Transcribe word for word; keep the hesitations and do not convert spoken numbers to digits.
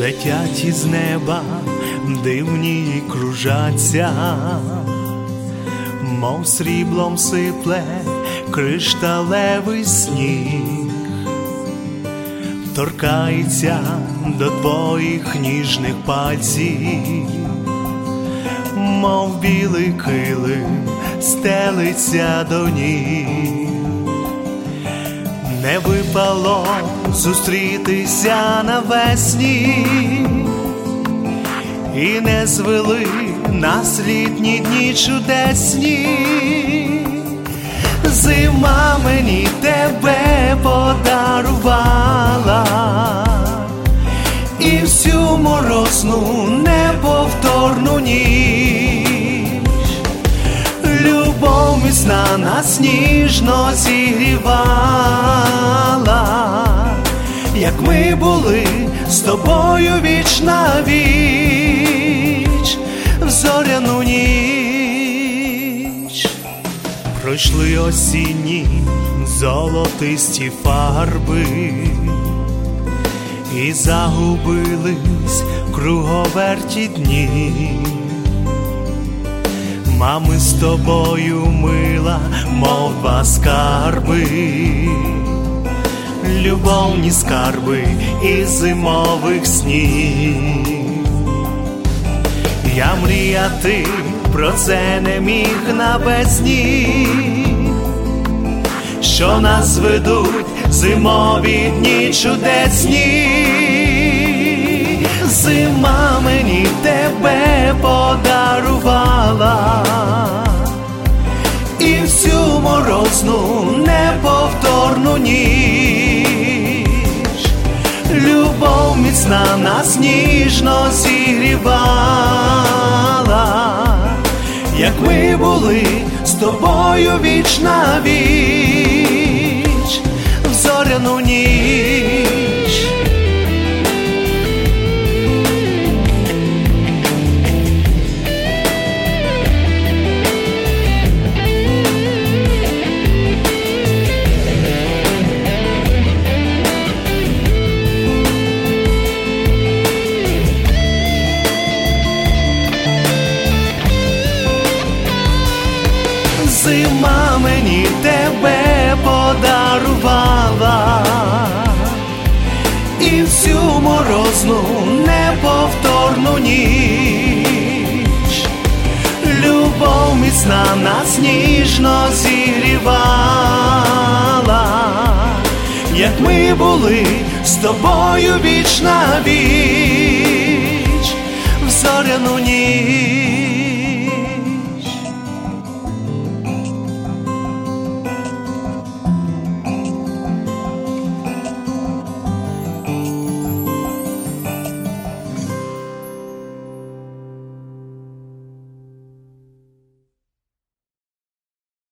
летять із неба, дивні кружаться, мов сріблом сипле кришталевий сніг, торкається до твоїх ніжних пальців, мов білий килим стелиться до ніг. Не випало зустрітися навесні, і не звели нас літні дні чудесні. Зима мені тебе подарувала, і всю морозну неповторну ніч. Любов міцна нас ніжно зігрівала, як ми були з тобою віч на віч, в зоряну ніч. Пройшли осінні золотисті фарби і загубились в круговерті дні. Мами з тобою мила, мов два скарби, любовні скарби із зимових снів. Я мріяти про це не міг навесні, що нас ведуть зимові дні чудесні. Зима мені тебе подарувала, і всю морозну неповторну ніч. Любов міцна нас ніжно зігрівала, як ми були з тобою віч на віч, в зоряну ніч. Зима мені тебе подарувала, і всю морозну неповторну ніч. Любов міцна нас ніжно зігрівала, як ми були з тобою віч на віч, в зоряну ніч.